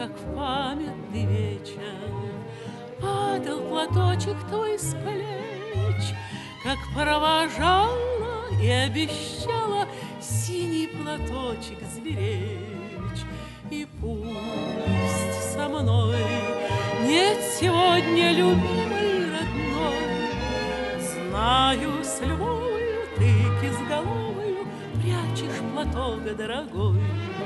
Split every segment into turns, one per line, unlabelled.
как в памятный вечер, падал платочек твой с плеч, как провожала и обещала синий платочек сберечь. И пусть со мной нет сегодня любимой родной, знаю, с любовью ты кизголовою прячешь платок дорогой.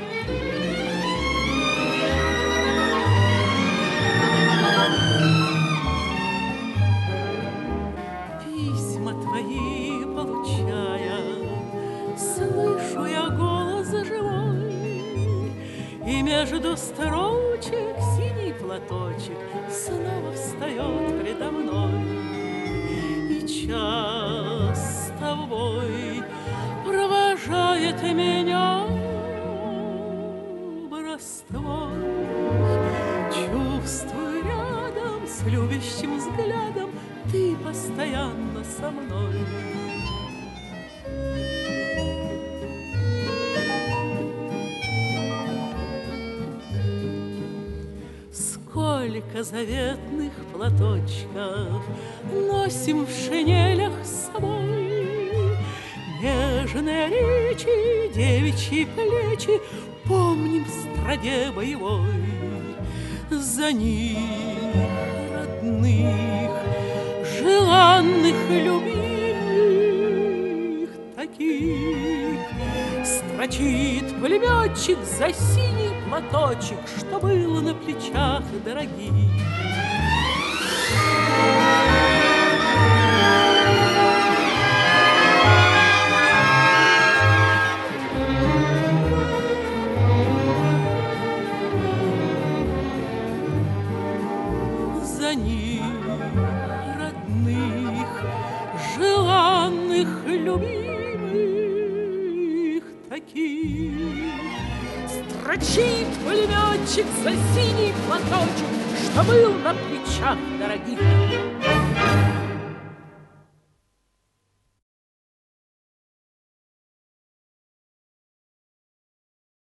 Письма твои получая, слышу я голос живой, и между строчек синий платочек снова встает предо мной. И час с тобой провожает меня образ твой. Чувствую рядом с любящим взглядом ты постоянно со мной. Сколько заветных платочков носим в шинелях с собой, нежные речи, девичьи плечи помним в страде боевой. За них, родных, желанных, любимых, таких строчит пулеметчик за синий платочек, что был на плечах дорогих. За них, родных, желанных, любимых, таких строчит пулеметчик за синий платочек, что был на плечах дорогих.